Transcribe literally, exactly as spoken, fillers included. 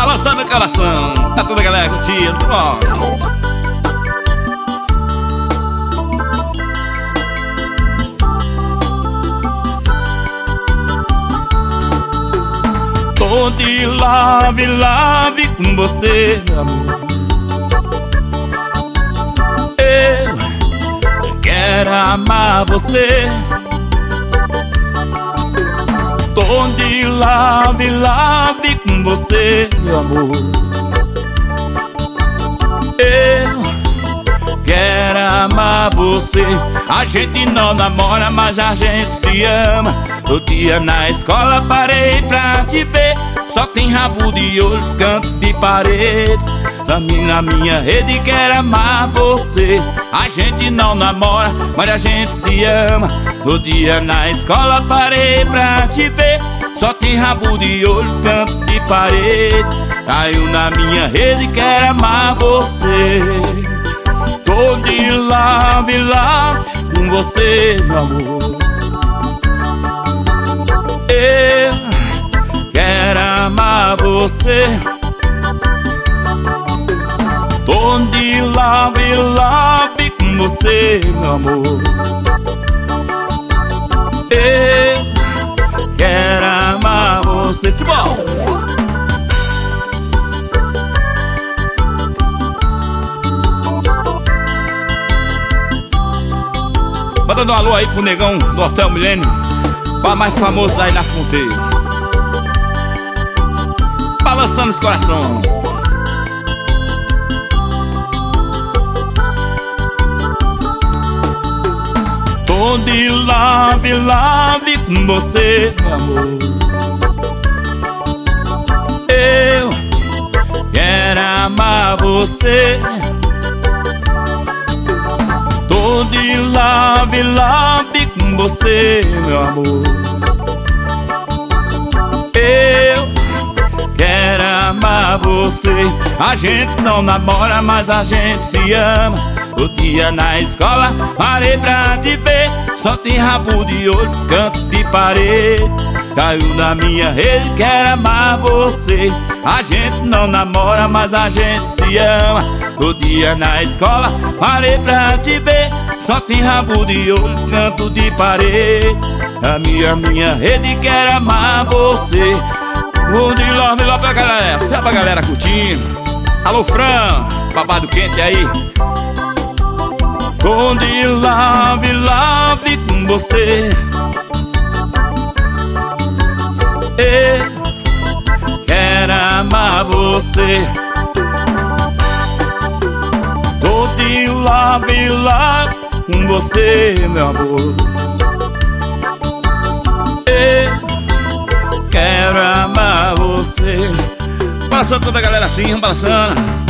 balançando o coração. Tá toda a galera curtindo, ó. Tô de lave, lave com você, meu amor. Eu quero amar você. Tô de lave, lave com você, meu amor. Eu quero amar você. A gente não namora, mas a gente se ama. Todo dia na escola parei pra te ver. Só tem rabo de olho, canto de parede. Também na minha rede quero amar você. A gente não namora, mas a gente se ama. Todo dia na escola parei pra te ver. Só tem rabo de olho, canto de parede. Caiu na minha rede, quero amar você. Tô de lave, lave com você, meu amor. Eu quero amar você. Tô de lave, lave com você, meu amor. Eu quero amar você. Se bom. Mandando um alô aí pro negão do Hotel Milênio, bar mais famoso da Inácio Monteiro. Balançando esse coração. Tô de lave, lave com você, meu amor. Eu quero amar você. Tô de lave, lave com você, meu amor. Eu quero amar você. A gente não namora, mas a gente se ama. Todo dia na escola parei pra te ver. Só tem rabo de olho, canto de parede. Caiu na minha rede, quero amar você. A gente não namora, mas a gente se ama. Todo dia na escola parei pra te ver. Só tem rabo de olho, canto de parede. A minha, minha rede, quero amar você. O de love, love pra galera, sai pra galera curtindo. Alô Fran, babado quente aí. Tô de lave, lave com você. Eu quero amar você. Tô de lave, lave com você, meu amor. Eu quero amar você. Balançando toda a galera assim, balançando.